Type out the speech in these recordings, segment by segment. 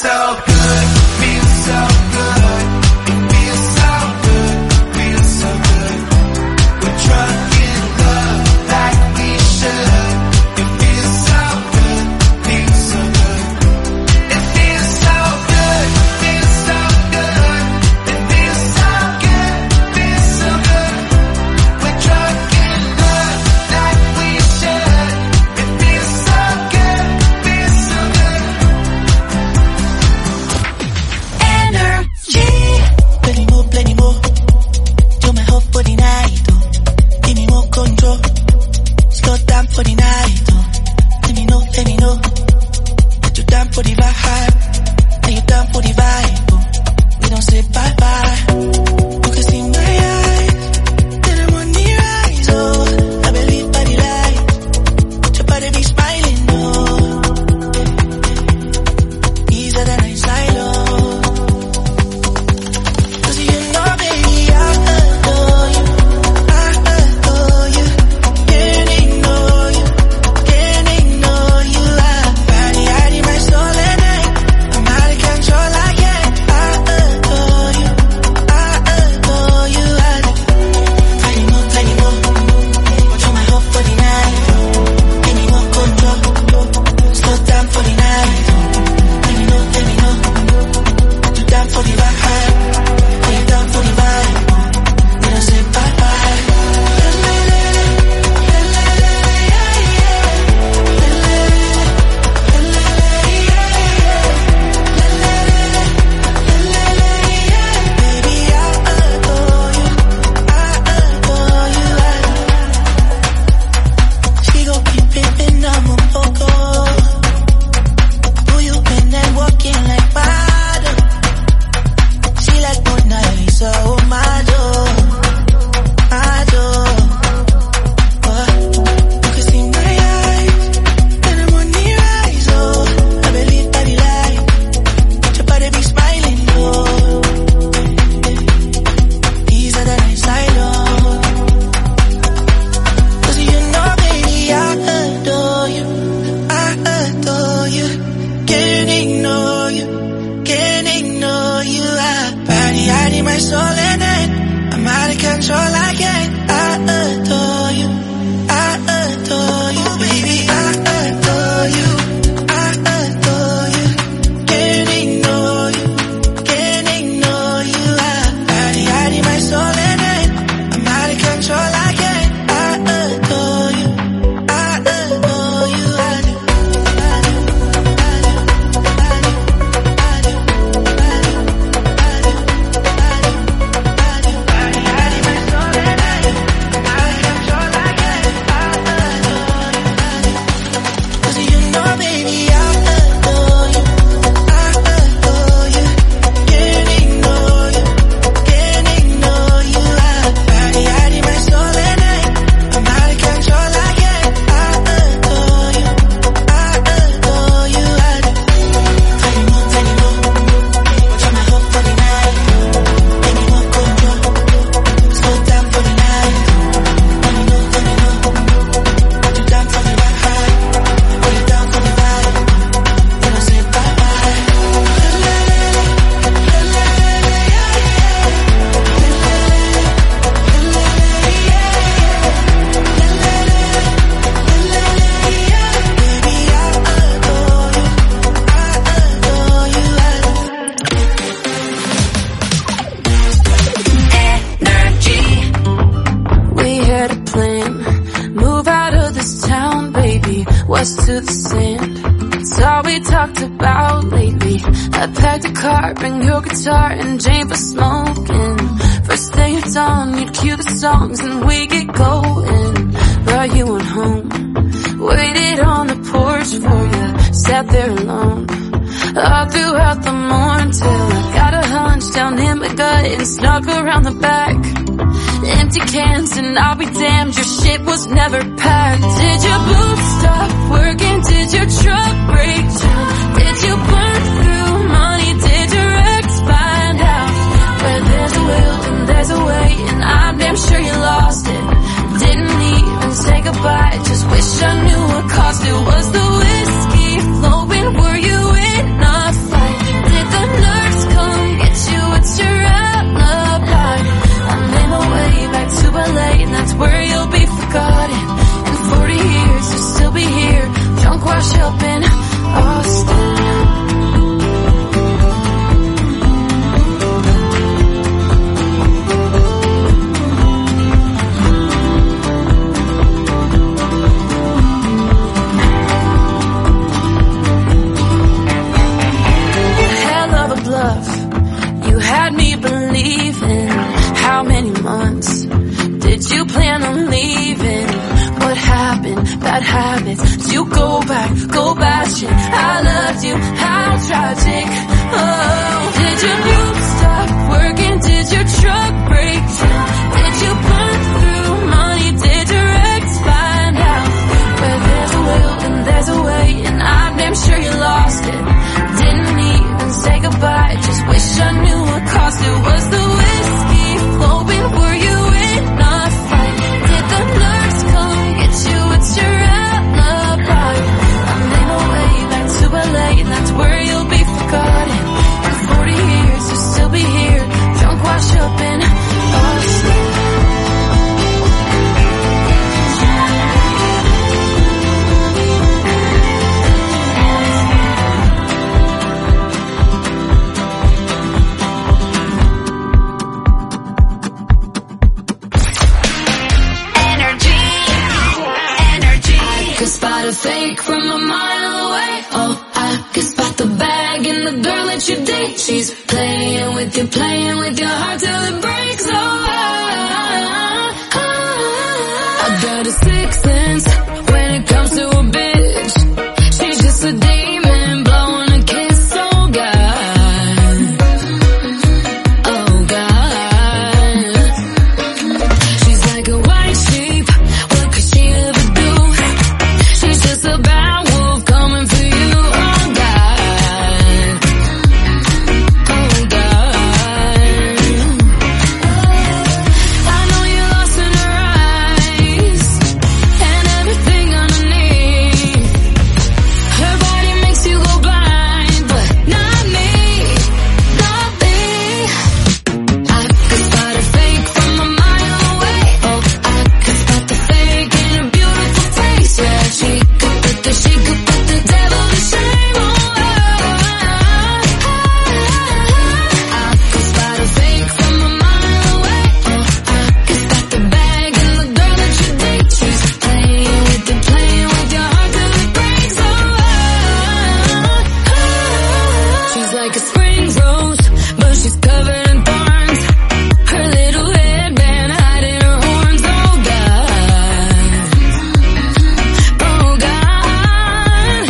so good, feels so good. It feels so good, feels so good. We're drunk in love like we should. It feels so good, feels so good. It feels so good, feels so good. It feels so good, feels so good. We're drunk in love like we should. It feels so good, feels so good. Energy. Plenty more. Do my hope for the night, oh. Give me more control. Slow down for the night, oh. Let me know. That you down for the vibe. And you down for the vibe, oh. We don't say bye-bye. You can see my eyes. Then I'm on the rise, oh. I believe by the light. Your body be smiling, oh. Easier than I silo. Cause you know, baby, I adore you. Can't ignore you. I body out in my soul at night. I'm out of control, I can't. I adore you. Plenty more. Show my hope for the night. Give me more control. Slow down for the night. Let me know. You down for the vibe. Are you down for the vibe? We don't say bye-bye. Baby, I adore you. She gon' keep pimpin', I'm a poco. Who you been and walking like water? She like Mona Lisa, oh my door. You can see my eyes, and I'm on the rise, oh. I believe by the light, your body be smiling, oh. Easier than I silo. Cause you know, baby, I adore you. Can't ignore you. I body out in my soul at night. I'm out of control, I can't. I adore you. Baby, I adore you. Can't ignore you. I body out in my soul at night. I'm out of control, I can't. I adore you. Cause you know, baby, I adore you. Can't ignore you. I body out in my soul at night. I'm out of control, I can't. I adore you. Plenty more. Try my hope for the night. Give me more control. Slow down for the night. Let me know. You down for the vibe. Are you down for the vibe? We don't say bye-bye. Baby, I adore you. Energy. We had a plan. Move out of this town, baby. West to the sand. It's all we talked about lately. I packed a car, bring your guitar and Jane for smoking. First day at dawn, you'd cue the songs and we get going. But you went home, waited on the porch for you, sat there alone. All throughout the morning till I got a hunch down in my gut and snuck around the back. Empty cans and I'll be damned, your shit was never packed. Did your boots stop working? Did your truck break down? Did you burn through money? Did your ex find out? Where there's a will and there's a way, and I'm damn sure you lost it. Didn't even say goodbye, just wish I knew what cost it. Was the whiskey flowing? Were you in a fight? bad habits. You go back, go batshit. I loved you, how tragic. Oh, did your loop stop working? Did your truck break down? Did you burn through money? Did your ex find out? Where there's a will and there's a way, and I'm damn sure you lost it. Didn't even say goodbye, just wish I knew what cost it. Was the whiskey flowing? Were you in a fight? Did the nurse come get you? What's your alibi? I made my way back to LA, that's where you'll be forgotten. In 40 years you'll still be here, drunk, washed up in Austin. I could spot a fake from a mile away. Oh, I could spot the bag and the girl that you date. She's playing with your heart till it breaks. Oh, I got a sixth sense when it comes to a bitch. She's just a demon blowing a kiss. Oh God, oh God. She's like a white sheep. What could she ever do? She's just a bad wolf coming for you. Oh God, oh God. I know you're lost in her eyes and everything underneath. Her body makes you go blind, but not me, not me. I could spot a fake from a mile away. Oh, I could spot the fake in a beautiful face. Yeah, she could put the devil to shame. Oh, I could spot a fake from a mile away. Oh, I could spot the bag and the girl that you date. She's playing with your heart till it breaks. She's like a spring rose, but she's covered in thorns. Her little headband hiding her horns. Oh God, oh God.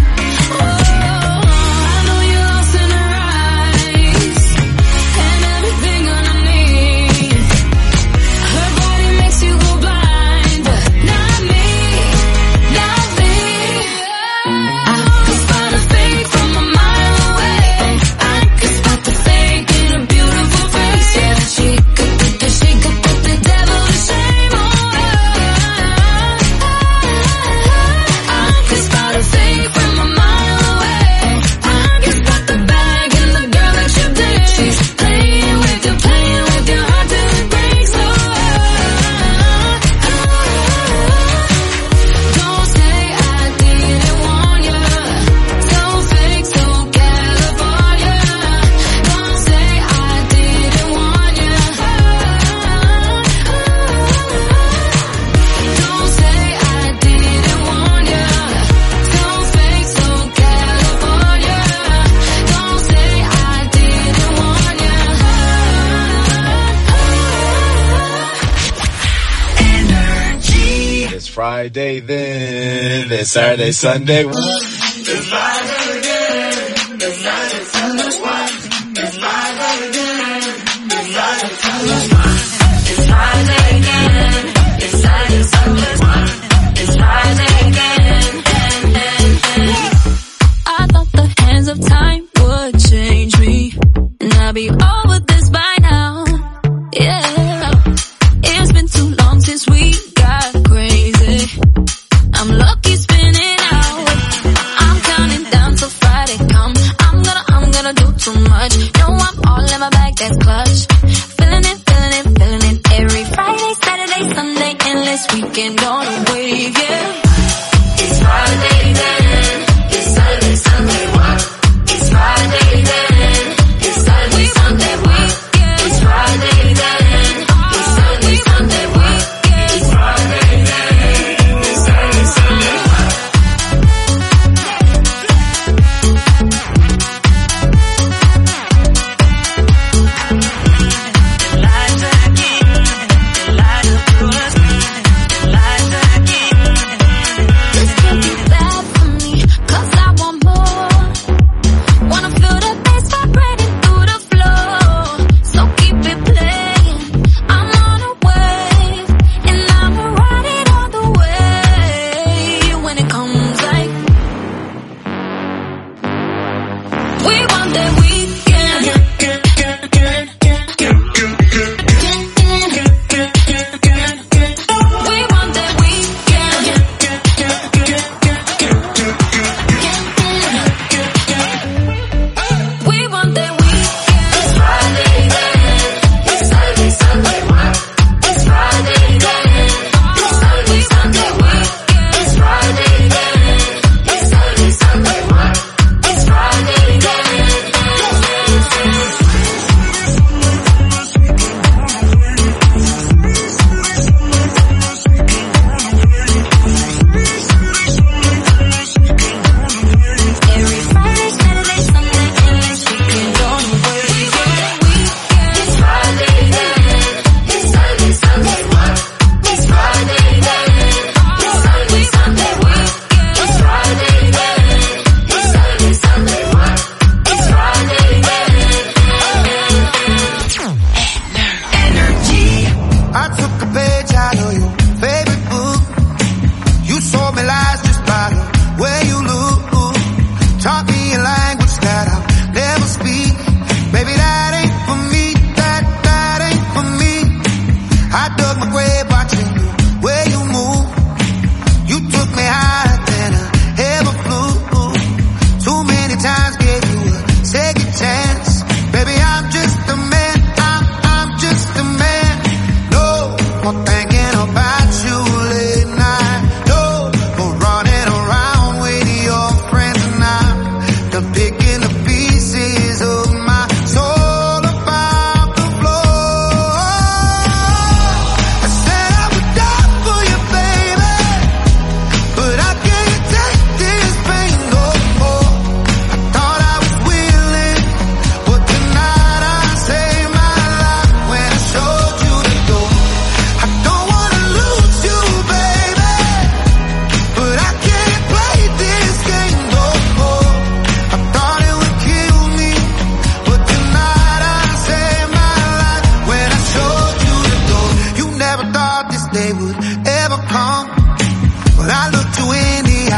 I know you're lost in her eyes and everything underneath. Her body makes you go blind, but not me, not me. I could spot a fake from a mile away. I could spot the fake in a beautiful face. Yeah, she could put the devil to shame. Oh, I could spot a fake from a mile away. I could spot the bag and the girl that you date. She's playing with your heart till it breaks. Oh, don't say I didn't warn you. So fake, so California. Don't say I didn't warn you. Don't say I didn't warn you. So fake, so California. Don't say I didn't warn you. Energy. It's Friday then, it's Saturday, Sunday. I thought the hands of time would change me, and I'll be over this by now. Yeah, it's been too long since we got crazy. I'm lucky spinning out. I'm counting down till Friday come. I'm gonna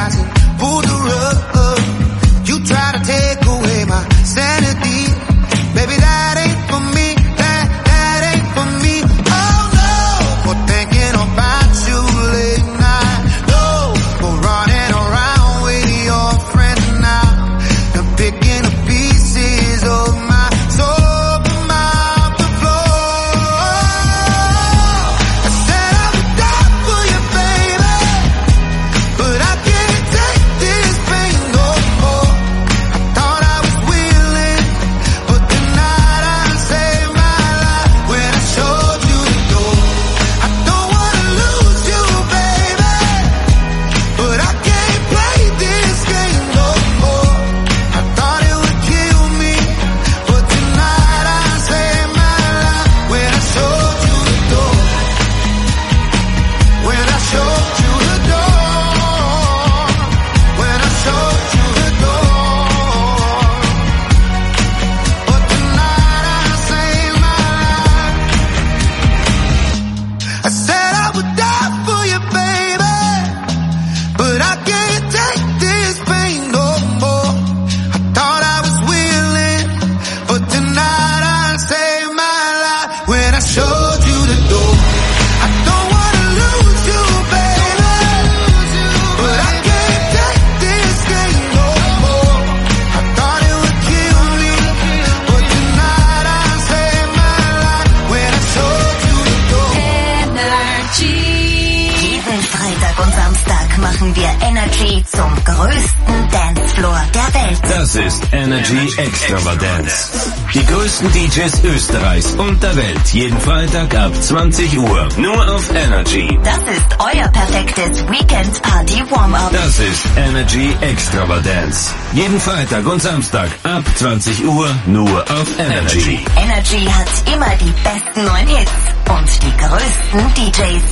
rising, pull the rug. You try to take away my sanity. Baby, that ain't for me, that ain't for me. Oh no, for thinking about you late night. No, for running around with your friends now. And picking up pieces of my soul from out the floor. I said I would die for you, baby, but I can't take this pain no more. I thought I was willing, but tonight I saved my life when I showed you the door. I don't wanna lose you, baby, but I can't play this game no more. I thought it would kill me, but tonight I saved my life when I showed you the door. When I showed you the door. When I showed you the door. But tonight I saved my life. I said I would die for you, baby, but I can't take this pain no more. I thought I was willing, but tonight I saved my life when I showed you the door. I don't wanna lose you, baby, but I can't take this game no more. I thought it would kill me, but tonight I saved my life when I showed you the door. Jeden Freitag und Samstag machen wir Energy zum größten Dancefloor der Welt. Das ist Energy Extravagance. Die größten DJs Österreichs und der Welt. Jeden Freitag ab 20 Uhr. Nur auf Energy. Das ist euer perfektes Weekend-Party-Warm-Up. Das ist Energy Extravagance. Jeden Freitag und Samstag ab 20 Uhr. Nur auf Energy. Energy hat immer die besten neuen Hits und die größten DJs.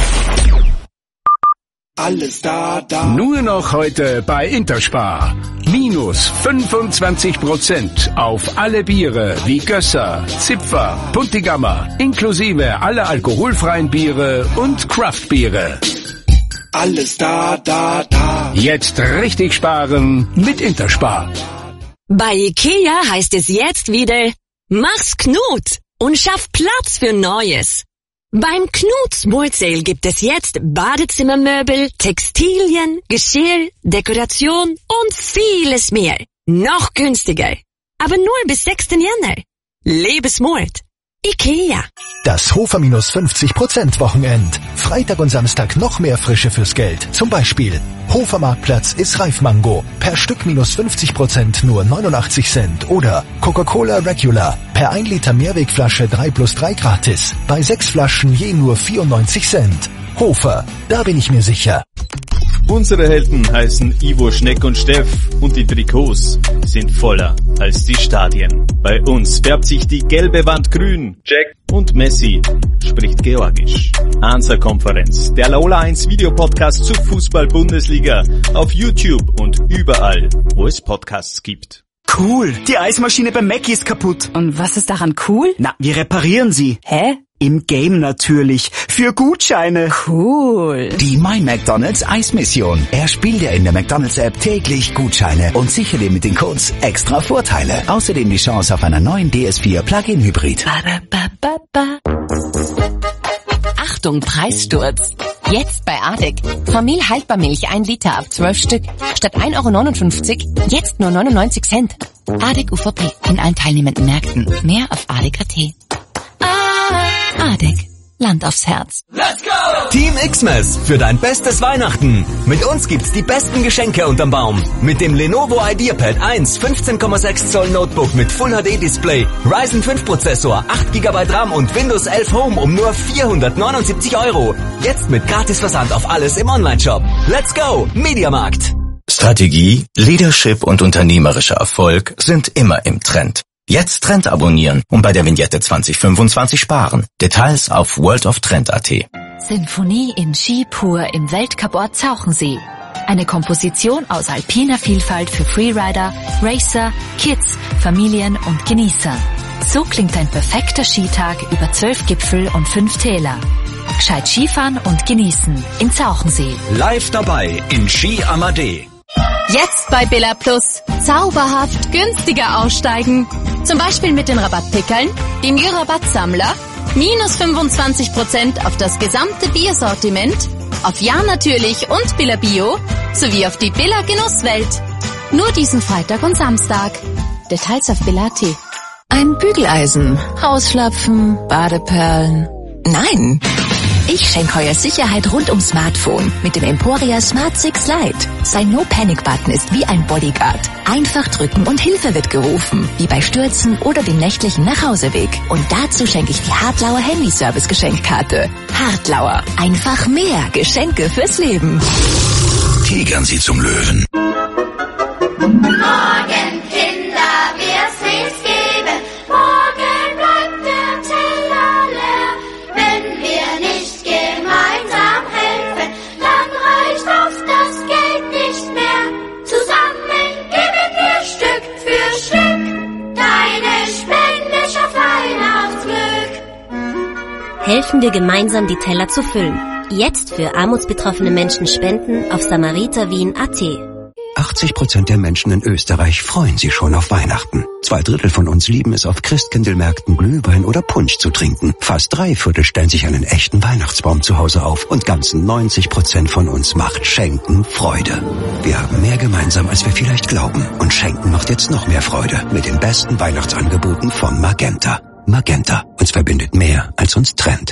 Alles da. Nur noch heute bei Interspar. Minus 25% auf alle Biere wie Gösser, Zipfer, Puntigammer, inklusive aller alkoholfreien Biere und Craftbiere. Alles da. Jetzt richtig sparen mit Interspar. Bei IKEA heißt es jetzt wieder, mach's Knut und schaff Platz für Neues. Beim Knut Smart Sale gibt es jetzt Badezimmermöbel, Textilien, Geschirr, Dekoration und vieles mehr. Noch günstiger. Aber nur bis 6. Jänner. Lebe smart. IKEA. Das Hofer minus 50% Wochenend. Freitag und Samstag noch mehr Frische fürs Geld. Zum Beispiel Hofer Marktplatz ist Reifmango. Per Stück minus 50% nur 89 Cent. Oder Coca-Cola Regular. Per 1 Liter Mehrwegflasche 3+3 gratis. Bei 6 Flaschen je nur 94 Cent. Hofer, da bin ich mir sicher. Unsere Helden heißen Ivo, Schneck und Steff und die Trikots sind voller als die Stadien. Bei uns färbt sich die gelbe Wand grün. Jack und Messi spricht Georgisch. Ansa-Konferenz, der Laola 1 Videopodcast zur Fußball-Bundesliga auf YouTube und überall, wo es Podcasts gibt. Cool, die Eismaschine beim Mackie ist kaputt. Und was ist daran cool? Na, wir reparieren sie. Hä? Im Game natürlich. Für Gutscheine. Cool. Die My McDonald's Eismission. Erspiel dir in der McDonald's App täglich Gutscheine und sichere dir mit den Codes extra Vorteile. Außerdem die Chance auf einen neuen DS4 Plug-in Hybrid. Achtung, Preissturz. Jetzt bei Adek. Famil Haltbarmilch 1 Liter ab 12 Stück. Statt 1,59 €, jetzt nur 99 Cent. Adek UVP in allen teilnehmenden Märkten. Mehr auf adek.at. Adek. Land aufs Herz. Let's go! Team Xmas für dein bestes Weihnachten. Mit uns gibt's die besten Geschenke unterm Baum. Mit dem Lenovo IdeaPad 1 15,6 Zoll Notebook mit Full HD Display, Ryzen 5 Prozessor, 8 GB RAM und Windows 11 Home um nur 479 €. Jetzt mit Gratisversand auf alles im Onlineshop. Let's go! Mediamarkt. Strategie, Leadership und unternehmerischer Erfolg sind immer im Trend. Jetzt Trend abonnieren und bei der Vignette 2025 sparen. Details auf worldoftrend.at. Sinfonie in Ski pur im Weltcuport Zauchensee. Eine Komposition aus alpiner Vielfalt für Freerider, Racer, Kids, Familien und Genießer. So klingt ein perfekter Skitag über 12 Gipfel und 5 Täler. Gescheit Skifahren und genießen in Zauchensee. Live dabei in Ski Amadee. Jetzt bei Billa Plus. Zauberhaft günstiger aussteigen. Zum Beispiel mit den Rabattpickeln, dem Jura-Rabattsammler, minus 25% auf das gesamte Biersortiment, auf Ja natürlich und Billa Bio, sowie auf die Billa Genusswelt. Nur diesen Freitag und Samstag. Details auf Billa.at. Ein Bügeleisen, Hausschlapfen, Badeperlen. Nein! Ich schenke heuer Sicherheit rund ums Smartphone mit dem Emporia Smart 6 Lite. Sein No-Panic-Button ist wie ein Bodyguard. Einfach drücken und Hilfe wird gerufen, wie bei Stürzen oder dem nächtlichen Nachhauseweg. Und dazu schenke ich die Hartlauer Handyservice-Geschenkkarte. Hartlauer, einfach mehr Geschenke fürs Leben. Tigern Sie zum Löwen. Morgen, Kinder, wird's nichts geben. Morgen bleibt der Teller leer. Wenn wir nicht gemeinsam helfen, dann reicht oft das Geld nicht mehr. Zusammen geben wir Stück für Stück. Deine Spende schafft Weihnachtsglück. Helfen wir gemeinsam, die Teller zu füllen. Jetzt für armutsbetroffene Menschen spenden auf samariterwien.at. 80% der Menschen in Österreich freuen sich schon auf Weihnachten. 2/3 von uns lieben es, auf Christkindlmärkten Glühwein oder Punsch zu trinken. Fast 3/4 stellen sich einen echten Weihnachtsbaum zu Hause auf. Und ganzen 90% von uns macht Schenken Freude. Wir haben mehr gemeinsam, als wir vielleicht glauben. Und Schenken macht jetzt noch mehr Freude mit den besten Weihnachtsangeboten von Magenta. Magenta. Uns verbindet mehr, als uns trennt.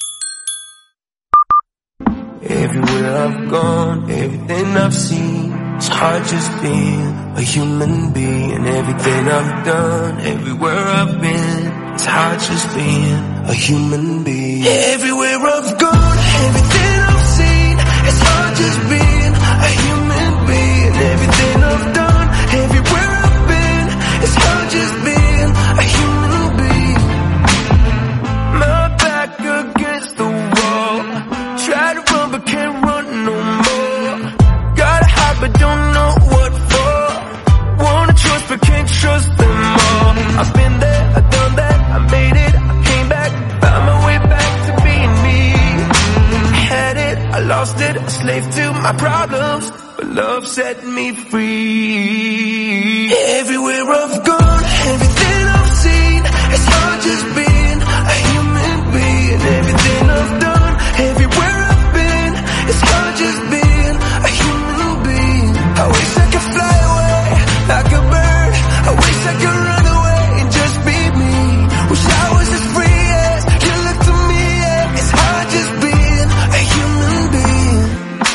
Everywhere I've gone, everything I've seen, it's hard just being a human being. Everything I've done, everywhere I've been, it's hard just being a human being. Everywhere I've gone, everything I've seen, it's hard just being a human being. Everything I've done, everywhere I've been, it's hard just being a human being. My back against the wall, try to run but can't run no more. Gotta hide but don't know what for. Wanna trust but can't trust them all. I've been there, I've done that, I made it, I came back, found my way back to being me. I had it, I lost it, a slave to my problems, but love set me free. Everywhere I've gone, everything I've seen, it's hard just being a human being. Everything I've done, everywhere I've been, it's hard just being a human being. I wish I could fly away like a bird. I wish I could run away and just be me. Wish I was as free as you look to me. Yeah. It's hard just being a human being.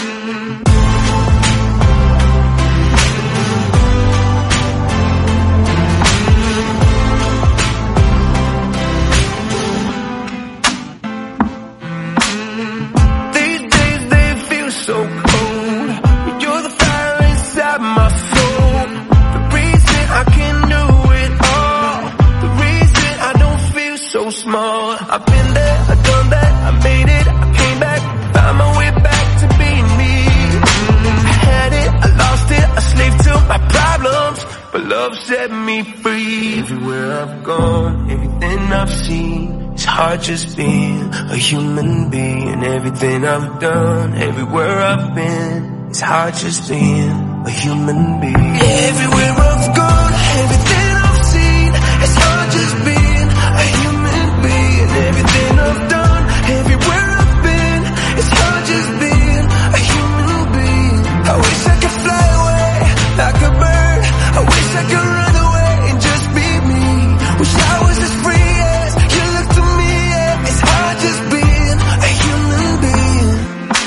These days they feel so cold, but you're the fire inside my soul. The reason I can do it all, the reason I don't feel so small. I've been there, I've done that, I made it, I came back, found my way back to being me. I had it, I lost it, a slave to my problems, but love set me free. Everywhere I've gone, everything I've seen, it's hard just being a human being. Everything I've done, everywhere I've been, it's hard just being a human being. Everywhere I've gone, everything I've seen, it's hard just being a human being. Everything I've done, everywhere I've been, it's hard just being a human being. I wish I could fly away like a bird. I wish I could run away and just be me. Wish I was as free as you look to me. Yeah. It's hard just being a human being.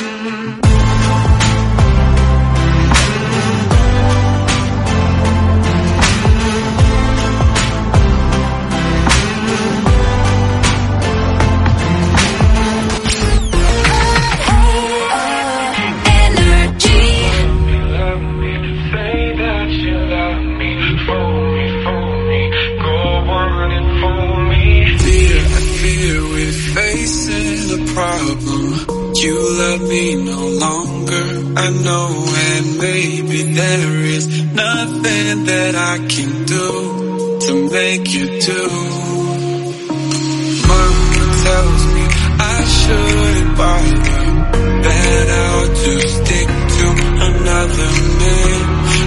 Problem. You love me no longer, I know, and maybe there is nothing that I can do to make you do. Mama tells me I shouldn't bother, that I'll just stick to another man.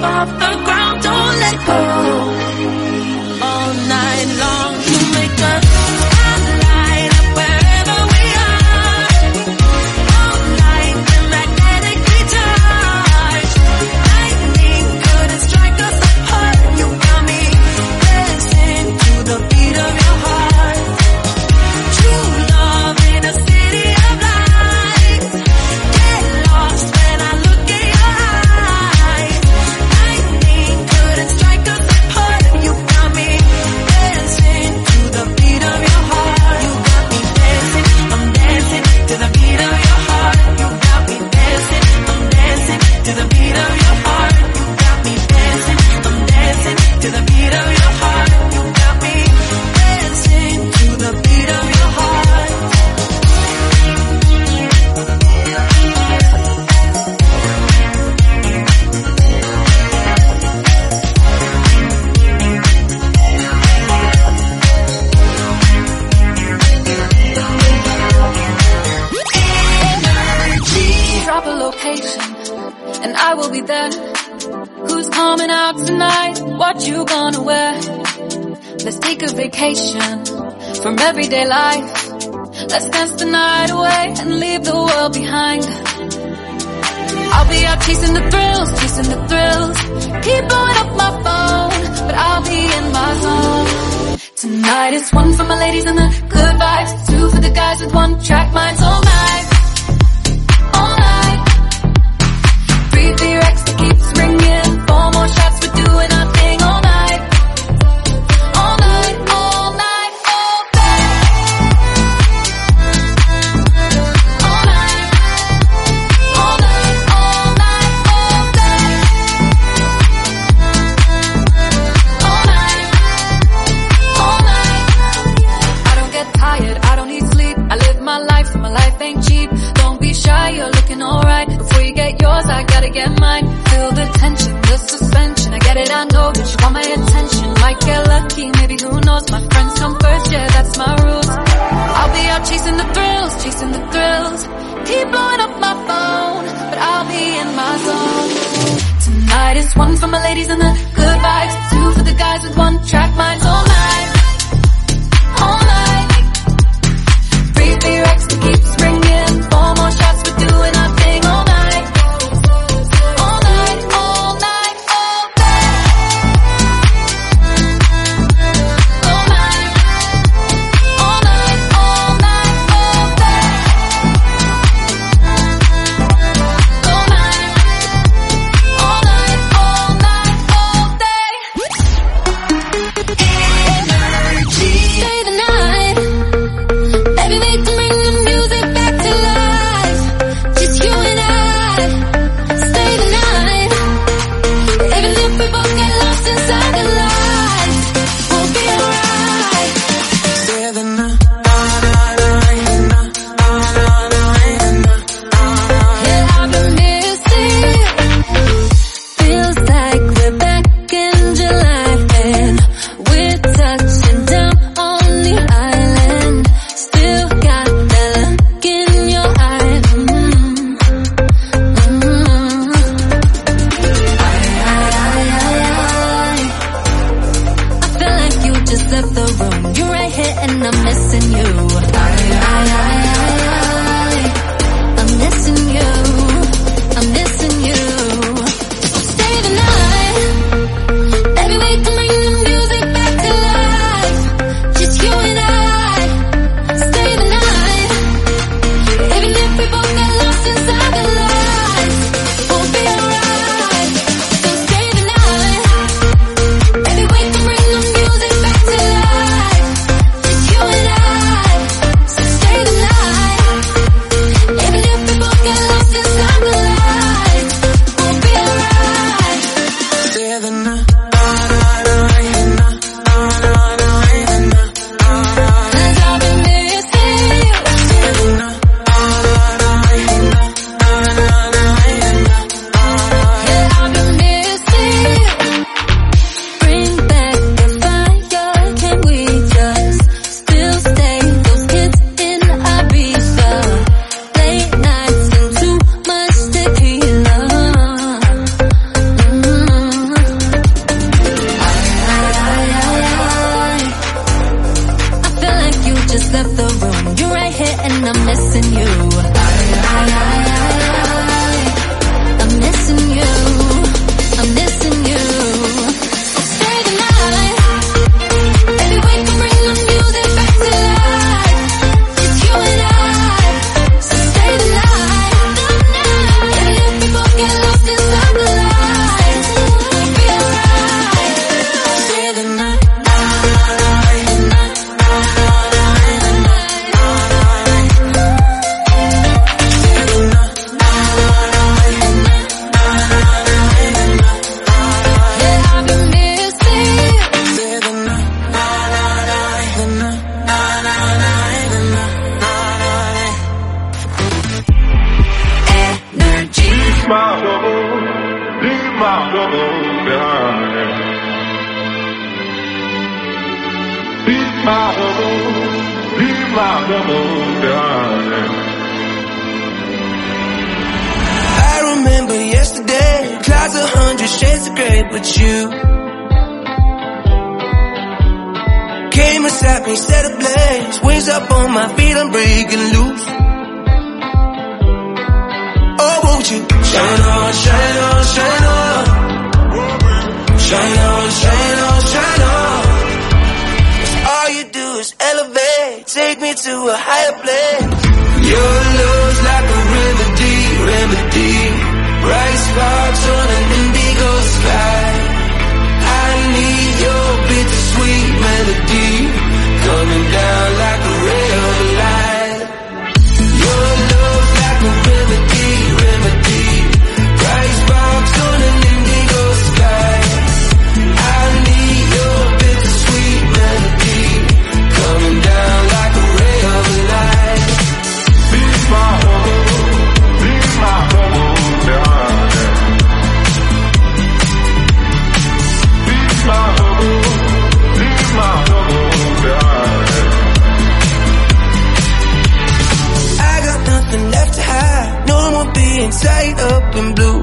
off the ground, don't let go. All night long you make us light up wherever we are. All night we're magnetically charged. Lightning couldn't strike us apart. You got me dancing to the beat of your heart. True love in a city of lights. Get lost when I look in your eyes. Lightning couldn't strike us apart. You got me dancing to the beat of your heart. You got me dancing, I'm dancing to the beat of your heart. You got me dancing, I'm dancing to the beat of your heart. You got me dancing, I'm dancing to the beat of your heart. You got me dancing to the beat of your heart. Drop a location, and I will be there. Who's coming out tonight? What you gonna wear? Let's take a vacation from everyday life. Let's dance the night away and leave the world behind. I'll be out chasing the thrills, chasing the thrills. Keep blowing up my phone, but I'll be in my zone. Tonight is one for my ladies and the good vibes, two for the guys with one track minds all night. All night. Three for your ex that keeps ringing. Four more shots, we're doing our thing all night. All night, all night, all day. All night, all night, all night, all day. All night, all night. I don't get tired, I don't need sleep. I live my life ain't cheap. Don't be shy, you're looking alright. Before you get yours, I gotta get mine. Feel the tension, the suspension. I get it, I know that you want my attention. Might get lucky, maybe who knows. My friends come first, yeah, that's my rules. I'll be out chasing the thrills, chasing the thrills. Keep blowing up my phone, but I'll be in my zone. Tonight is one for my ladies and the good vibes, two for the guys with one track minds all night. All night. Three for your ex that keeps ringing. Four more shots, we're doing our thing all night. All night, all night, all day. All night, all night, all night, all day. All night, all night, all night, all day. Energy. Stay the night. behind. Leave my troubles behind. I remember yesterday, clouds 100 shades of grey, but you came beside me, set ablaze, wings up on my feet, I'm breaking loose. Oh, won't you shine on, shine on, shine on, shine on, shine on, shine on. 'Cause all you do is elevate, take me to a higher place. Your love's like a remedy, remedy. Bright sparks on an indigo sky. I need your bittersweet melody coming down like a ray of light. Your love's like a remedy, remedy. Bright sparks on an indigo sky. I need your bittersweet melody coming down like a ray of light. Leave my troubles behind. Leave my troubles behind. I got nothing left to hide, no more being tied up in blue.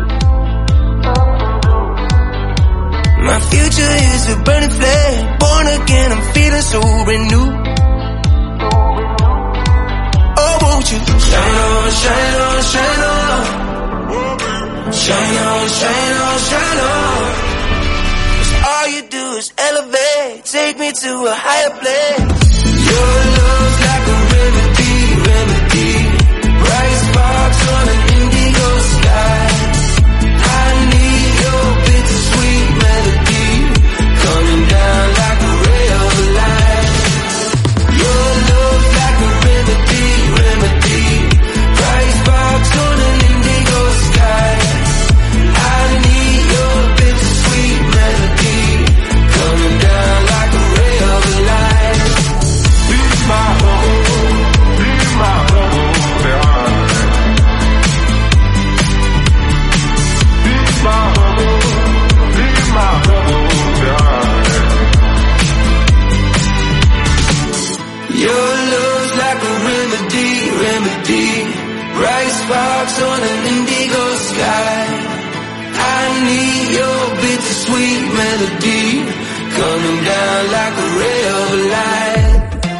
My future is a burning flame, born again, I'm feeling so renewed. Oh, won't you shine on, shine on, shine on, shine on, shine on, shine on. 'Cause all you do is elevate, take me to a higher place. Your love's like a remedy, remedy. Bright sparks on an indigo sky. I need your bittersweet melody coming down like a ray of light. Your love's like a remedy, remedy. Bright sparks on an indigo sky. I need your bittersweet melody coming down like a ray of light. Leave my troubles behind. Leave my troubles behind. Your love's like a remedy, remedy. Bright sparks on an indigo sky. I need your bittersweet melody coming down like a ray of light.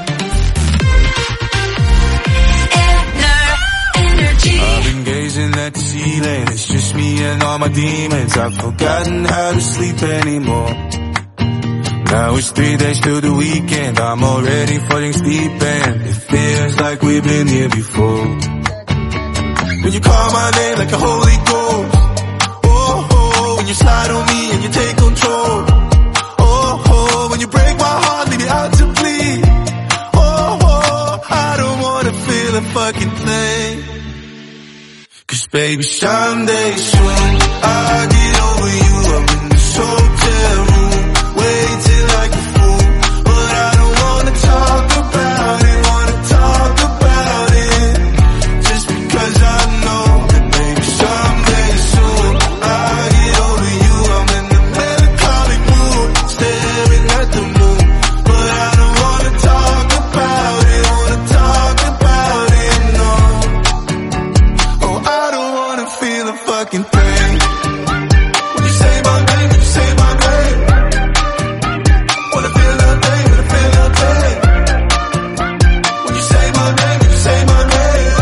I've been gazing at the ceiling, it's just me and all my demons. I've forgotten how to sleep anymore. Now it's 3 days till the weekend, I'm already falling deep and it feels like we've been here before. When you call my name like a holy ghost, oh, oh, when you slide on me and you take control, oh, oh, when you break my heart, leave me out to bleed, oh, oh, I don't wanna feel a fucking thing. 'Cause baby, someday soon I'll get over you. I'm in this hotel room, waiting like a fool, but I don't wanna talk about it, just because I know that maybe someday soon I'll get over you. I'm in the melancholic mood, staring at the moon, but I don't wanna talk about it, no. Oh, I don't wanna feel a fucking thing. When you say my name, when you say my name, wanna feel nothing, wanna feel nothing. When you say my name, when you say my name.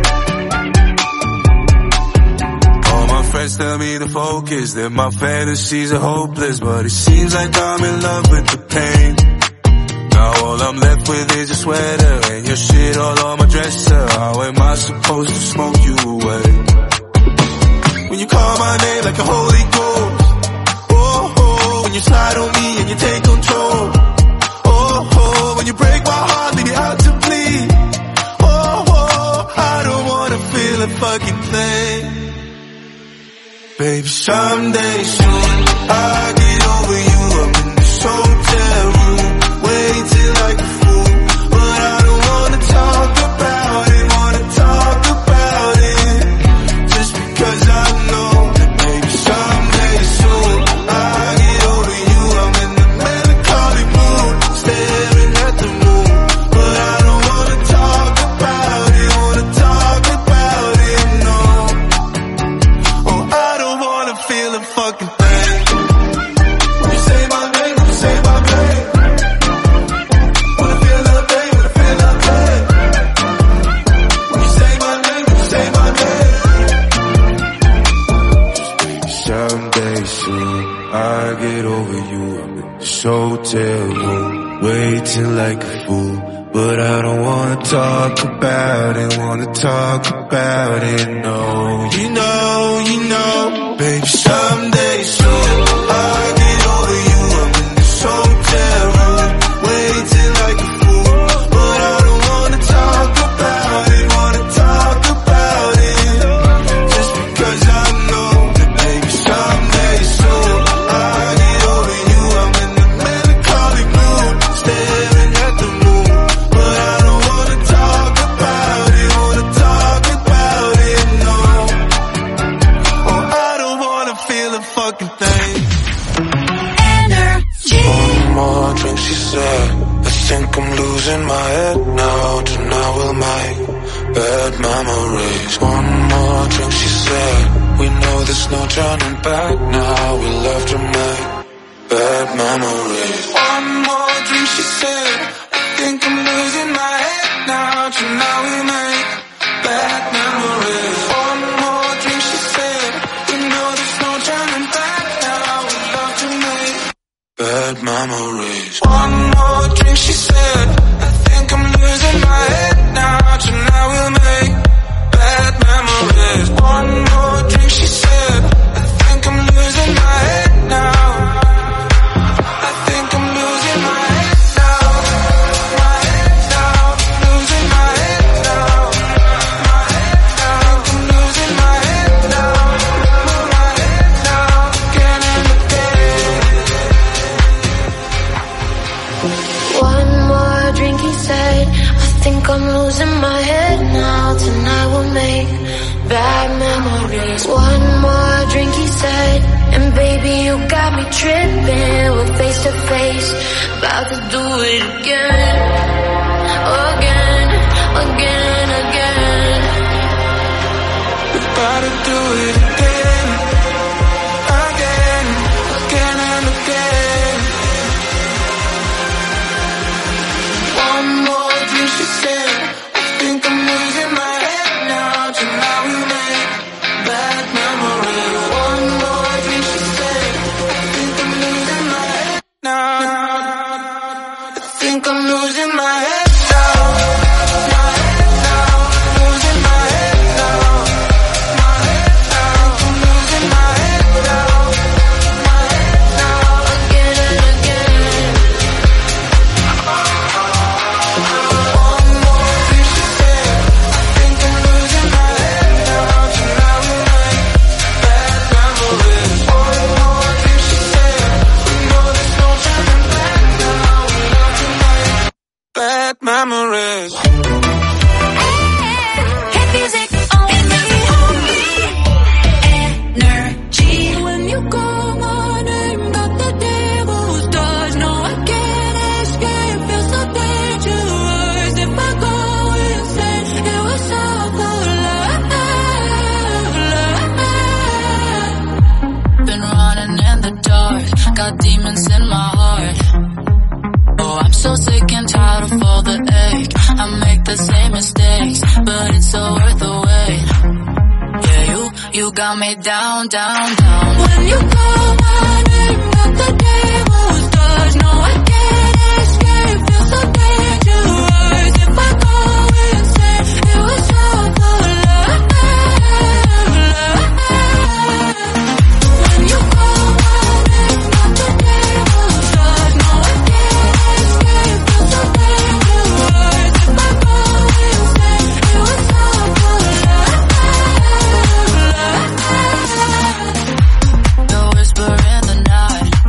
All my friends tell me to focus, that my fantasies are hopeless, but it seems like I'm in love with the pain. Now all I'm left with is a sweater and your shit all on my dresser. How am I supposed to smoke you away? When you call my name like a holy ghost, oh, oh, when you slide on me and you take control, oh, oh, when you break my heart, leave me out to bleed, oh, oh, I don't wanna feel a fucking thing. Baby, someday soon I'll get over you. I'm in this hotel room, waiting like a fool, but I don't wanna talk about it, just because I know that maybe someday soon I get over you. I'm in this hotel room, waiting like a fool. But I don't wanna talk about it, wanna talk about it, no. You know, baby, someday soon I get over you. I'm in this hotel room, waiting like a fool. But I don't wanna talk about it, wanna talk about it. Just because I know that baby, someday soon I get over you. I'm in the melancholy mood, staring at the moon. But I don't wanna talk about it, no. Oh, I don't wanna feel a fucking thing. Energy. One more drink, she said. I think I'm losing my head now. Tonight we'll make bad memories. One more drink, she said. We know there's no turning back now. We'll have to make bad memories. One more drink, she said. I think I'm losing my head now. Tonight we make bad memories. One more drink, she said. We know there's no turning back now. We'll have to make bad memories. One more drink, she said. I think I'm losing my head now. Tonight we'll make bad memories. One more drink, she said. I think I'm losing my head now. I think I'm losing my head now. My head now. Losing my head now. My head now. I'm losing my head now. My head now. Again and again. One more drink, he said. I think I'm losing my head now. Tonight we'll make bad memories. One more drink, he said. And baby, you got me tripping. We're face to face, about to do it again. Again, again, again. We're about to do it again. Again, again and again. One more drink, she said. I think I'm losing my head now. Tonight we make bad memories. One more drink, she said. I think I'm losing my head now. I think I'm losing my head now. My head now. Losing my head now. My head now. I'm losing my head now. My head now. Again and again. One more drink, she said. I think I'm losing my head now. Tonight we make bad memories. One more drink, she said. We know there's no turning back now. We love to make bad memories. Hit music only. Energy. When you call my name, got the devil's touch. No, I can't escape. Feel so dangerous. If I go insane, it was all for love. Been running in the dark. Got demons in my heart. Oh, I'm so sick and tired of all the ache. I make the same mistakes, but it's so worth the wait. Yeah, you got me down, down, down. When you call my name, got the devil's touch. No, I can't escape. Feel so dangerous. If I go insane, it was all for love. When you call my name, got the devil's touch. No, I can't escape. Feel so dangerous. If I go insane, it was all for love. The whisper in the night.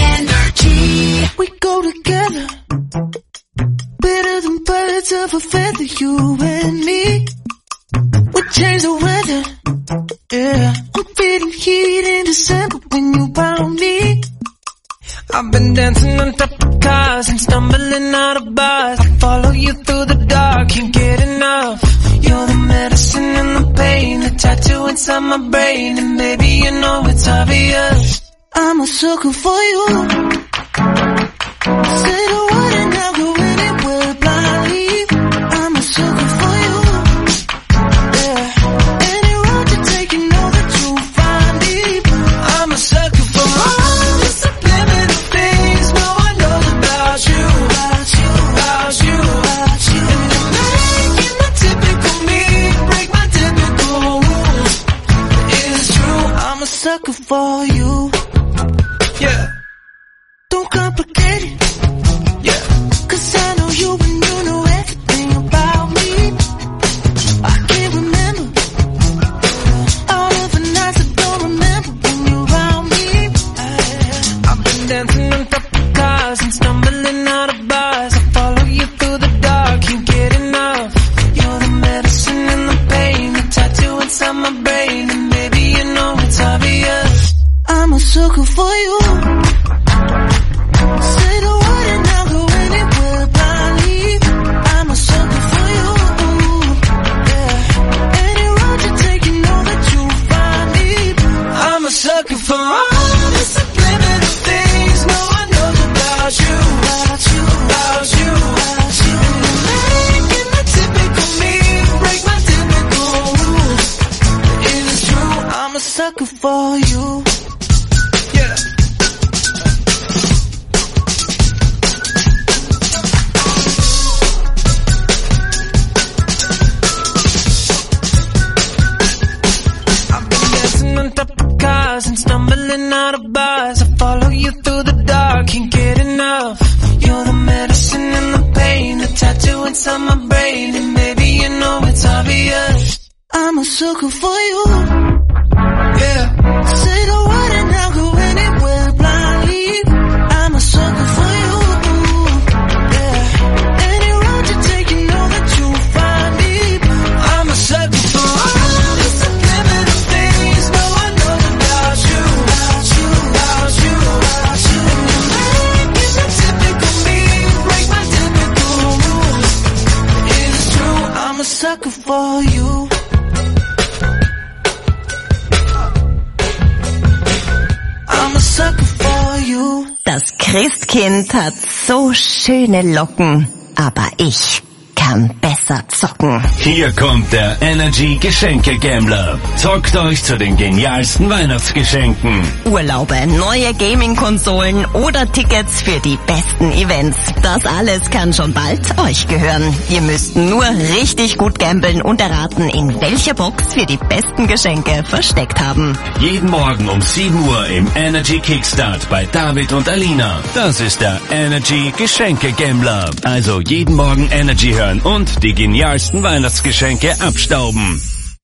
energy. We go together, better than birds of a feather, you and me. We change the weather, yeah. I'm feeling heat in December when you found me. I've been dancing on top of cars and stumbling out of bars. I follow you through the dark, can't get enough. You're the medicine and the pain, the tattoo inside my brain, and baby you know it's obvious. I'm a sucker for you. Say the word and I'll go anywhere blindly. I'm a sucker for you. Yeah. Any road you take, you know that you'll find me. I'm a sucker for all the subliminal things no one knows about you. About you, about you, about you. And you're making the typical me break my typical rules. It's true, I'm a sucker for you. Yeah. Don't complicate it. Yeah. 'Cause I know you and you know everything about me. I can't remember all of the nights I don't remember when you're around me. I've been dancing on top of cars and stumbling out of bars. I follow you through the dark, can't get enough. You're the medicine and the pain, the tattoo inside my brain, and baby you know it's obvious. I'm a sucker for you. Say the word and I'll go anywhere blindly. I'm a sucker for you. Yeah. Any road you take, you know that you'll find me. I'm a sucker for all the subliminal things no one knows about you. About you, about you, about you. And you're making the typical me break my typical rules. It's true, I'm a sucker for you. Yeah. On top of cars and stumbling out of bars. I follow you through the dark, can't get enough. You're the medicine and the pain, the tattoo inside my brain, and baby you know it's obvious. I'm a sucker for you. Yeah. Say the word and I'll go anywhere blindly. I'm a sucker for you. Yeah. Any road you take, you know that you'll find me. I'm a sucker for all the subliminal things no one knows about you. About you, about you, about you. And you're making the typical me break my typical rules. It's true, I'm a sucker for you. I'm a sucker for you. Das Christkind hat so schöne Locken, aber ich kann besser zocken. Hier kommt der Energy Geschenke Gambler. Zockt euch zu den genialsten Weihnachtsgeschenken. Urlaube, neue Gaming-Konsolen oder Tickets für die besten Events. Das alles kann schon bald euch gehören. Ihr müsst nur richtig gut gamblen und erraten, in welcher Box wir die besten Geschenke versteckt haben. Jeden Morgen um 7 Uhr im Energy Kickstart bei David und Alina. Das ist der Energy Geschenke Gambler. Also jeden Morgen Energy hören und die genialsten Weihnachtsgeschenke abstauben.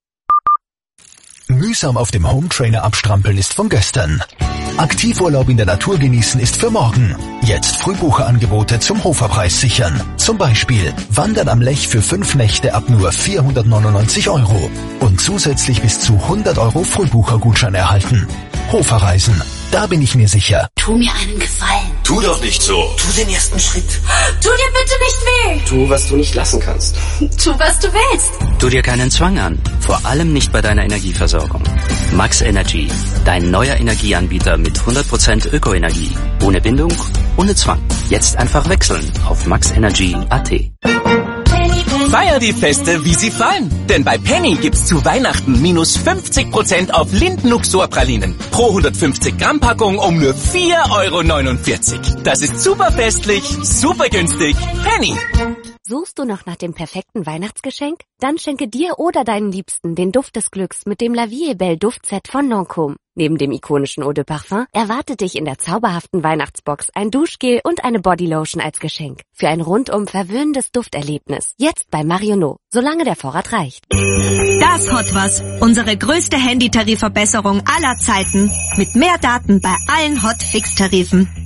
Mühsam auf dem Hometrainer abstrampeln ist von gestern. Aktivurlaub in der Natur genießen ist für morgen. Jetzt Frühbucherangebote zum Hoferpreis sichern. Zum Beispiel Wandern am Lech für 5 Nächte ab nur 499 € und zusätzlich bis zu 100 € Frühbuchergutschein erhalten. Hoferreisen, da bin ich mir sicher. Tu mir einen Gefallen. Tu doch nicht so. Tu den ersten Schritt. Tu dir bitte nicht weh. Tu, was du nicht lassen kannst. Tu, was du willst. Tu dir keinen Zwang an. Vor allem nicht bei deiner Energieversorgung. Max Energy, dein neuer Energieanbieter mit 100% Ökoenergie. Ohne Bindung, ohne Zwang. Jetzt einfach wechseln auf maxenergy.at. Feier die Feste, wie sie fallen. Denn bei Penny gibt's zu Weihnachten minus 50% auf Lindenluxor-Pralinen. Pro 150 Gramm Packung um nur 4,49 €. Das ist super festlich, super günstig. Penny. Suchst du noch nach dem perfekten Weihnachtsgeschenk? Dann schenke dir oder deinen Liebsten den Duft des Glücks mit dem La Vie est Belle Duftset von Lancôme. Neben dem ikonischen Eau de Parfum erwartet dich in der zauberhaften Weihnachtsbox ein Duschgel und eine Bodylotion als Geschenk. Für ein rundum verwöhnendes Dufterlebnis. Jetzt bei Marionneau, solange der Vorrat reicht. Das Hot Was, unsere größte Handytarifverbesserung aller Zeiten. Mit mehr Daten bei allen Hot-Fix-Tarifen.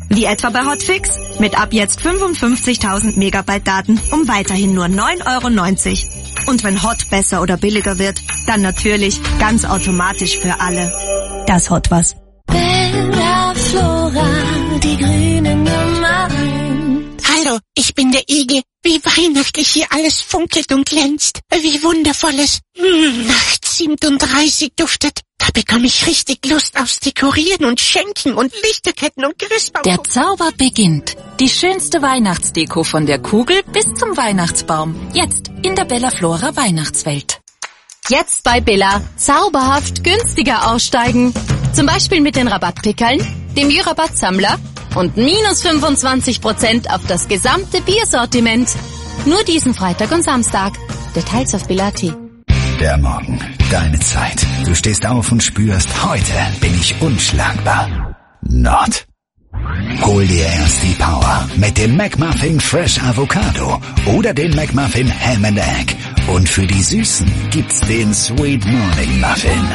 Wie etwa bei Hotfix mit ab jetzt 55.000 Megabyte Daten um weiterhin nur 9,90 €. Und wenn Hot besser oder billiger wird, dann natürlich ganz automatisch für alle. Das Hot was. Bella Flora, die grüne Nummer 1. Hallo, ich bin der Igel. Wie weihnachtlich hier alles funkelt und glänzt. Wie wundervoll es nach 37 duftet. Da bekomme ich richtig Lust aufs Dekorieren und Schenken und Lichterketten und Christbaum. Der Zauber beginnt. Die schönste Weihnachtsdeko von der Kugel bis zum Weihnachtsbaum. Jetzt in der Bella Flora Weihnachtswelt. Jetzt bei Billa zauberhaft günstiger aussteigen. Zum Beispiel mit den Rabattpickeln, dem Jü-Rabatt-Sammler und minus 25% auf das gesamte Biersortiment. Nur diesen Freitag und Samstag. Details auf Billa.at. Der Morgen, deine Zeit. Du stehst auf und spürst, heute bin ich unschlagbar. Not. Hol dir erst die Power mit dem McMuffin Fresh Avocado oder dem McMuffin Ham and Egg. Und für die Süßen gibt's den Sweet Morning Muffin.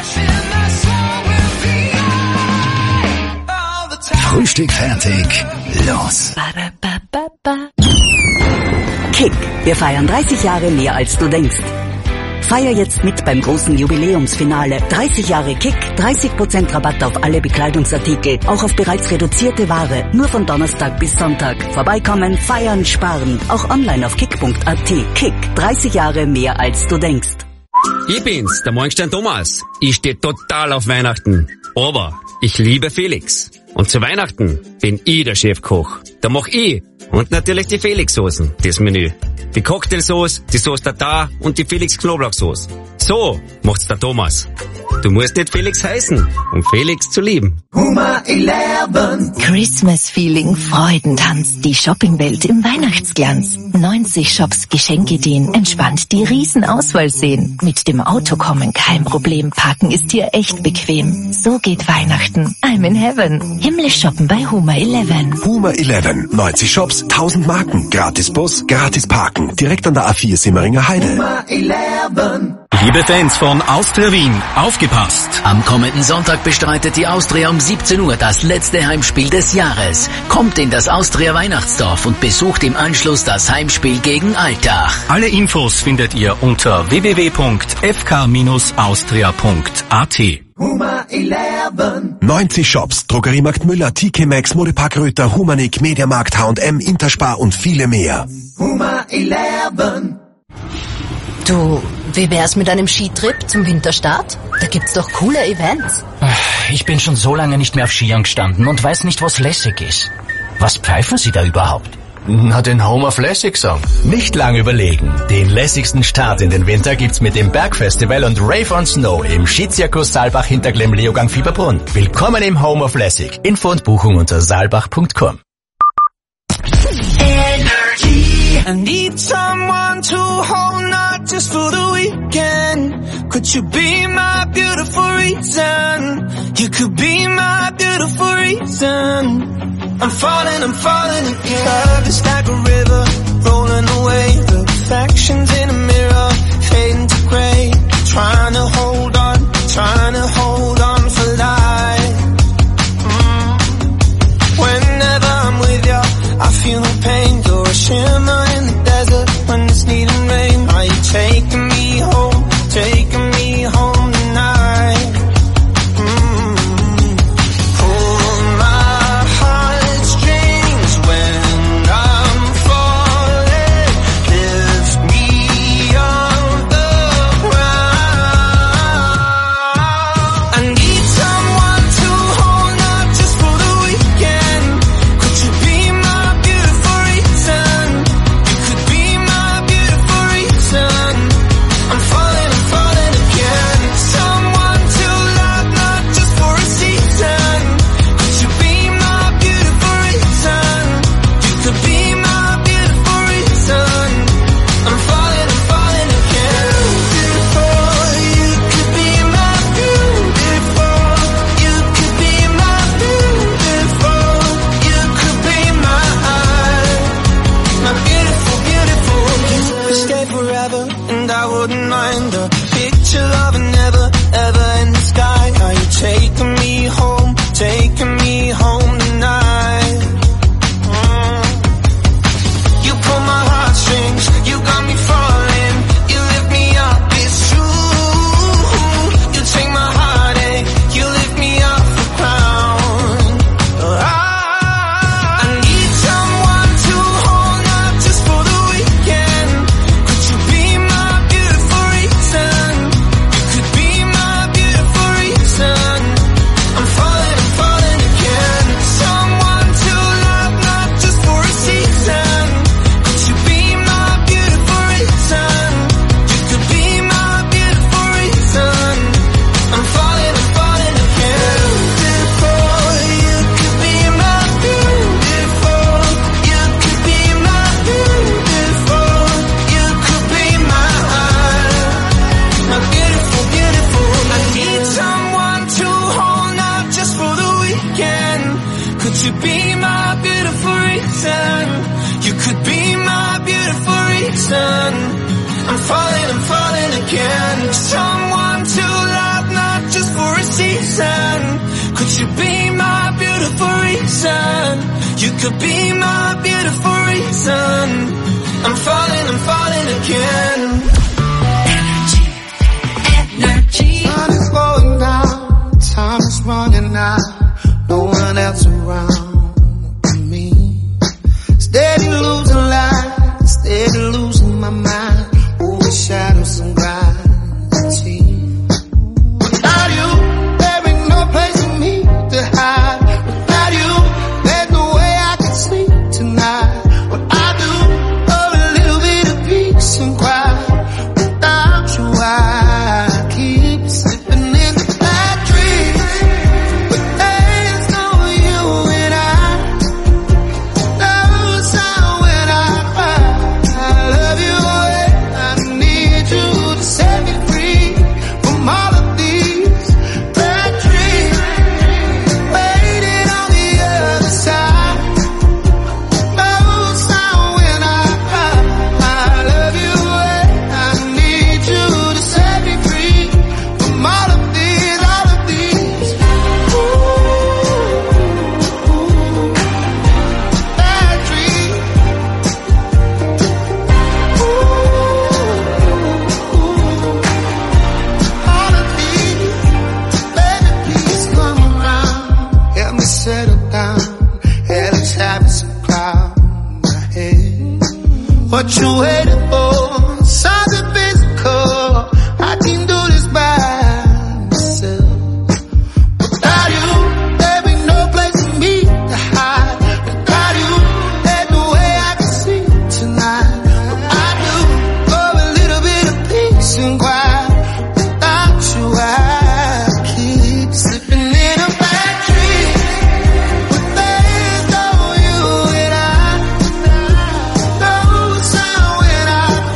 Frühstück fertig, los. Kick, wir feiern 30 Jahre mehr als du denkst. Feier jetzt mit beim großen Jubiläumsfinale. 30 Jahre Kick, 30% Rabatt auf alle Bekleidungsartikel, auch auf bereits reduzierte Ware. Nur von Donnerstag bis Sonntag. Vorbeikommen, feiern, sparen. Auch online auf kick.at. Kick, 30 Jahre mehr als du denkst. Ich bin's, der Morgenstern Thomas. Ich stehe total auf Weihnachten. Aber ich liebe Felix. Und zu Weihnachten bin ich der Chefkoch. Da mach ich. Und natürlich die Felix-Soßen, das Menü. Die Cocktailsauce, die Sauce Tartar und die Felix-Knoblauchsauce. So macht's der Thomas. Du musst nicht Felix heißen, um Felix zu lieben. Hummer 11. Christmas Feeling, Freudentanz, die Shoppingwelt im Weihnachtsglanz. 90 Shops, Geschenkeideen, entspannt die Riesenauswahl sehen. Mit dem Auto kommen, kein Problem, parken ist hier echt bequem. So geht Weihnachten, I'm in heaven. Himmlisch shoppen bei Hummer 11. Hummer 11, 90 Shops, 1000 Marken, gratis Bus, gratis Parken, direkt an der A4 Simmeringer Heide. Hummer 11. Liebe Fans von Austria Wien, aufgepasst! Am kommenden Sonntag bestreitet die Austria um 17 Uhr das letzte Heimspiel des Jahres. Kommt in das Austria Weihnachtsdorf und besucht im Anschluss das Heimspiel gegen Altach. Alle Infos findet ihr unter www.fk-austria.at. Hummer 11. 90 Shops, Drogeriemarkt Müller, TK Maxx, Modepark Röther, Humanik, Mediamarkt, H&M, Interspar und viele mehr. Hummer 11. Du, wie wär's mit einem Skitrip zum Winterstart? Da gibt's doch coole Events. Ich bin schon so lange nicht mehr auf Skiern gestanden und weiß nicht, was lässig ist. Was pfeifen Sie da überhaupt? Na, den Home of Lässig Song. Nicht lang überlegen. Den lässigsten Start in den Winter gibt's mit dem Bergfestival und Rave on Snow im Skizirkus Saalbach hinter Glemm-Leogang Fieberbrunn. Willkommen im Home of Lässig. Info und Buchung unter saalbach.com. I need someone to hold, not just for the weekend. Could you be my beautiful reason? You could be my beautiful reason. I'm falling again. Love is like a river, rolling away. The reflections in a mirror, fading to grey. Trying to hold on for life. Whenever I'm with you, I feel no pain. You're a shimmer in the desert when it's needing rain. Are you taking me home tonight? Pull my heartstrings when I'm falling. Lift me off the ground. again. Someone to love, not just for a season. Could you be my beautiful reason? You could be my beautiful reason. I'm falling again. Energy. Sun is going down, time is running out. No one else around me. Steady losing light, steady losing my mind. Over shadows and gravity. Without you, there ain't no place for me to hide. Without you, there's no way I can sleep tonight. What I do, oh, a little bit of peace and quiet. Without you, I keep slipping into bad dreams. But there's no you and I. No sound when I cry. I love you and I need you to set me free from all of these bad dreams. Waiting on the other side. No sound when I cry. I love you and I need you to set me free from all of these, all of these. Bad dreams. All of these. Baby, please come around. Help me settle down. Hell is having some cloud in my head. What you waiting for? Something physical. I can do this by myself. Without you, there ain't no place for me to hide. Without you, there's no way I can sleep tonight. But I do, oh, a little bit of peace and quiet. Without you, I keep slipping in a bad dream. But there's no you and I. No sound when I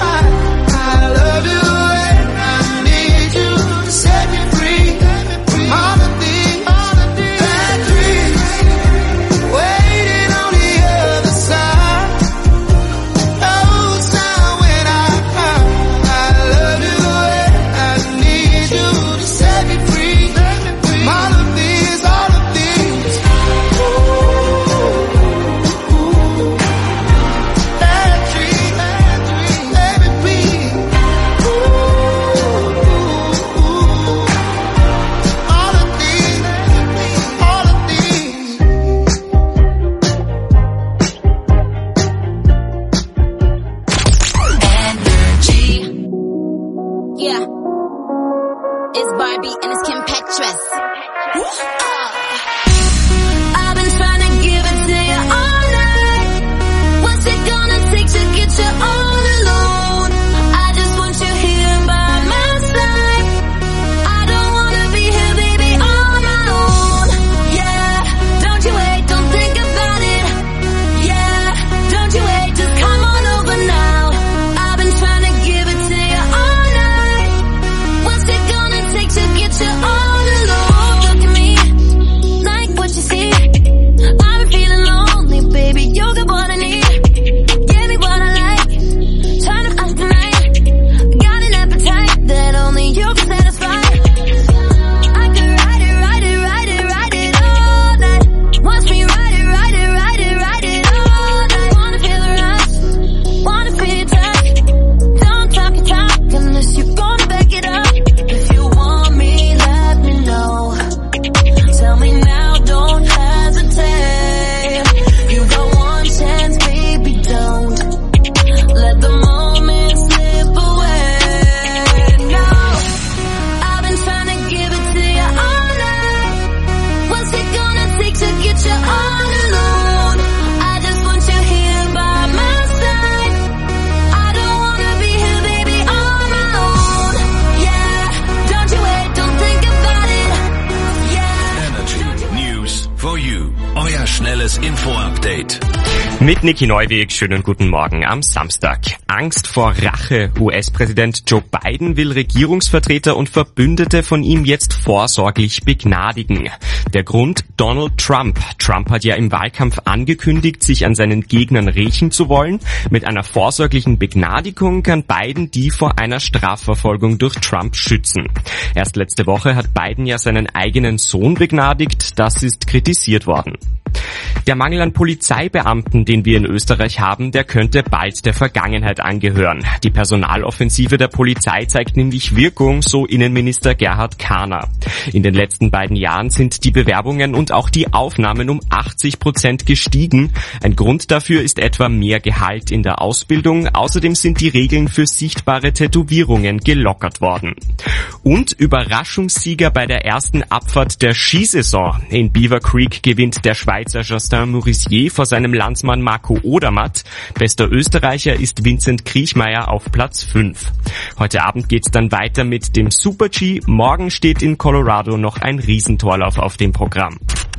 Update. Mit Niki Neuweg, schönen guten Morgen am Samstag. Angst vor Rache. US-Präsident Joe Biden will Regierungsvertreter und Verbündete von ihm jetzt vorsorglich begnadigen. Der Grund? Donald Trump. Trump hat ja im Wahlkampf angekündigt, sich an seinen Gegnern rächen zu wollen. Mit einer vorsorglichen Begnadigung kann Biden die vor einer Strafverfolgung durch Trump schützen. Erst letzte Woche hat Biden ja seinen eigenen Sohn begnadigt. Das ist kritisiert worden. Der Mangel an Polizeibeamten, den wir in Österreich haben, der könnte bald der Vergangenheit angehören. Die Personaloffensive der Polizei zeigt nämlich Wirkung, so Innenminister Gerhard Kahner. In den letzten beiden Jahren sind die Bewerbungen und auch die Aufnahmen um 80% gestiegen. Ein Grund dafür ist etwa mehr Gehalt in der Ausbildung. Außerdem sind die Regeln für sichtbare Tätowierungen gelockert worden. Und Überraschungssieger bei der ersten Abfahrt der Skisaison. In Beaver Creek gewinnt der Schweizer Justin Morissier vor seinem Landsmann Marco Odermatt. Bester Österreicher ist Vincent Kriechmeier auf Platz 5. Heute Abend geht's dann weiter mit dem Super-G. Morgen steht in Colorado noch ein Riesentorlauf auf dem Programm.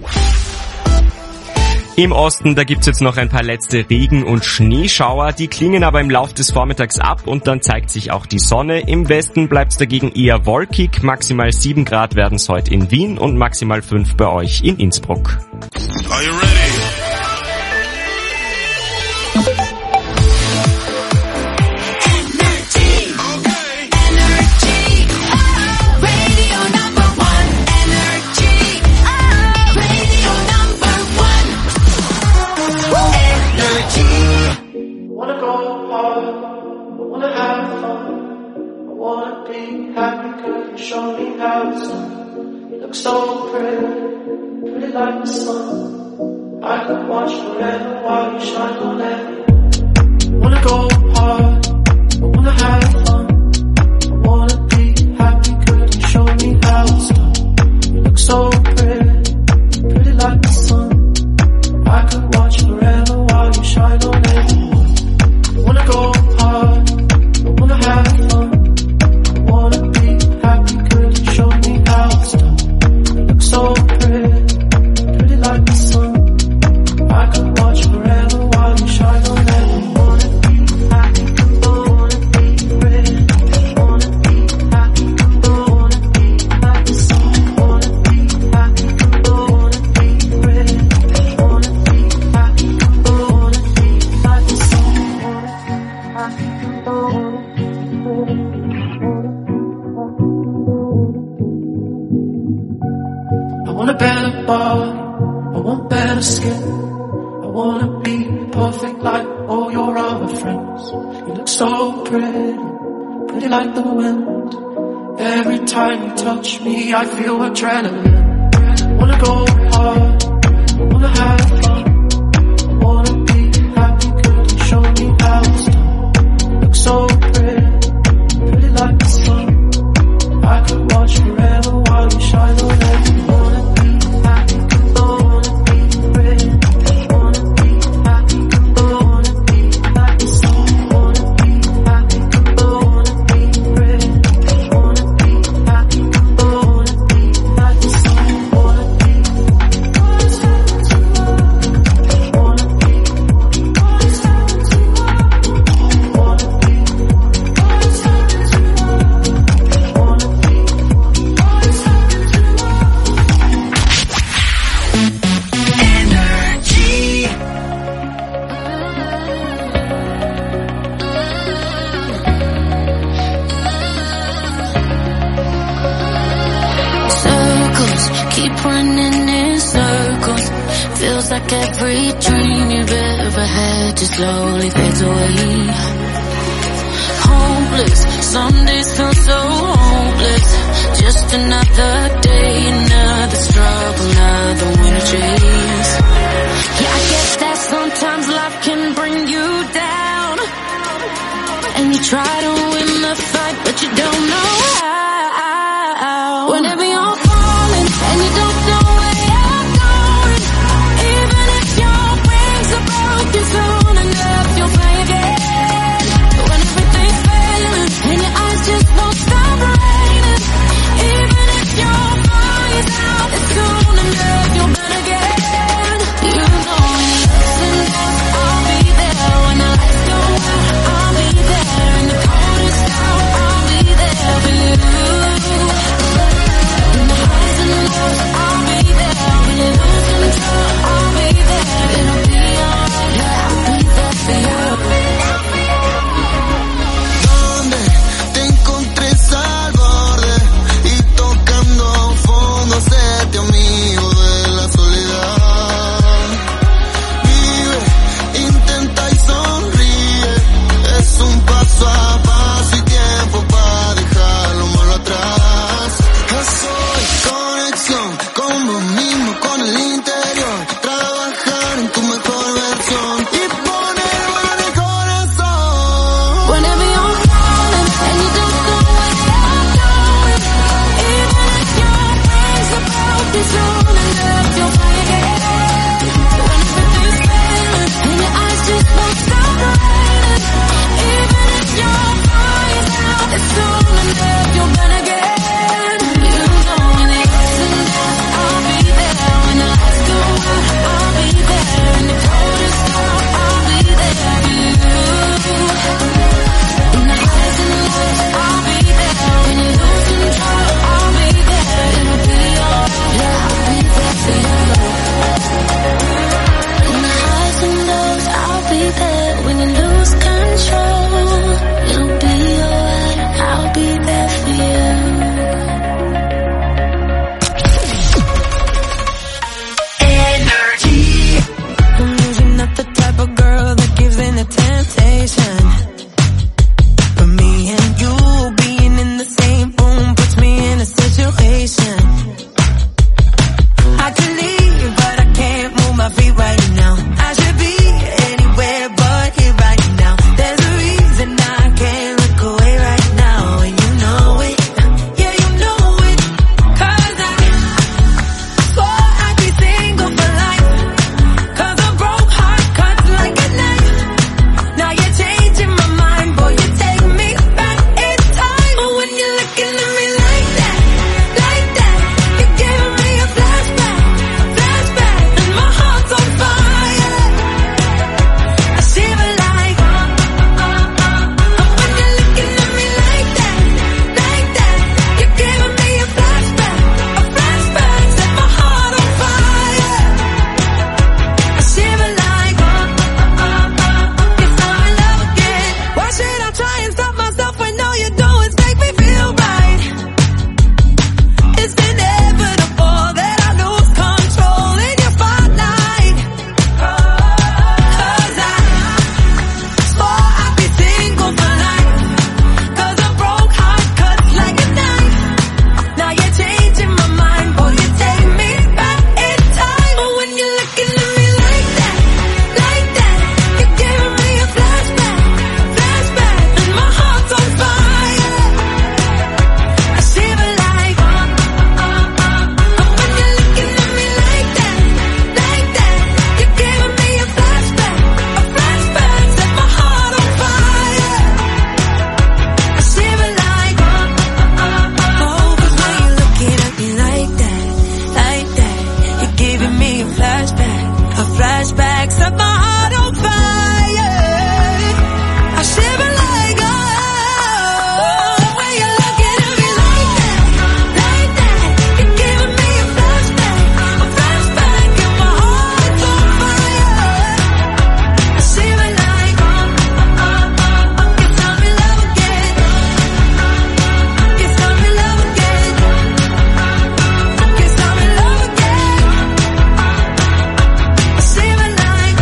Im Osten, da gibt's jetzt noch ein paar letzte Regen- und Schneeschauer, die klingen aber im Lauf des Vormittags ab und dann zeigt sich auch die Sonne. Im Westen bleibt's dagegen eher wolkig, maximal 7 Grad werden's heute in Wien und maximal 5 bei euch in Innsbruck. Are you ready? Show me how it's done. You look so pretty like the sun. I could watch forever while you shine on everyone. Wanna go hard, I wanna have fun. I wanna be happy, girl, you show me how it's done. You look so pretty like the sun. I could watch forever while you shine on everyone. Wanna go hard, I wanna have fun. So pretty like the sun. I could watch forever while you shine on everyone. Wanna be happy, wanna be pretty. Wanna be happy, wanna be like the sun. Wanna be happy, wanna be pretty. Wanna be happy, wanna be like the sun. Wanna be happy, wanna be pretty. I want a better body, I want better skin. I wanna be perfect like all your other friends. You look so pretty like the wind. Every time you touch me, I feel adrenaline. I wanna go hard, I wanna have fun. I wanna be happy, could you show me how it's done? You look so pretty like the sun. I could watch forever while you shine on everyone. Like every dream you've ever had just slowly fades away. Hopeless, some days feel so hopeless. Just another day, another struggle, another winter chase. Yeah, I guess that sometimes life can bring you down, and you try to win the fight, but you don't know how. Whenever you're falling and you don't know where you're going, even if your wings are broken, soon enough you'll fly again. When everything's failing and your eyes just won't stop raining, even if your fire's out, it's soon enough you'll burn again. You know listen situation. But me and you being in the same room puts me in a situation. I could leave, but I can't move my feet right now. I should be anywhere but here right now. There's a reason I can't look away right now, and you know it. Yeah, you know it. 'Cause I swore I'd be single for life. 'Cause a broke heart cuts like a knife. Now you're changing my mind, boy, you take me back in time. But when you're looking at me like that, you're giving me a flashback, and my heart's on fire. I shiver like, when you're looking at me like that, you're giving me a flashback, set my heart on fire. I shiver like, guess I'm in love again. Why should I try and stop myself when all you do is make me feel right? It's inevitable that I lose control in your spotlight. 'Cause I swore I'd be single for life. 'Cause a broke heart cuts like a knife. Now you're changing my mind, boy, you take me back in time. But when you're looking at me like that, you're giving me a flashback, and my heart's on fire. I shiver like, when you're looking at me like that, you're giving me a flashback, set my heart on fire. I shiver like, 'cause when you're looking at me like that, you're giving me a flashback, set my heart on fire. I shiver like, when you're looking at me like that, you're giving me a flashback, and my heart's on fire. I shiver like, guess I'm in love again. Guess I'm in love again. Guess I'm in love again. I shiver like,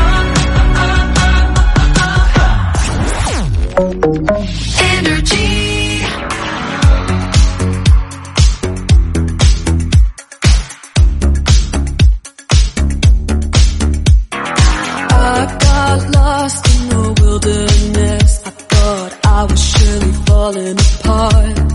energy. I got lost in the wilderness. I thought I was surely falling apart.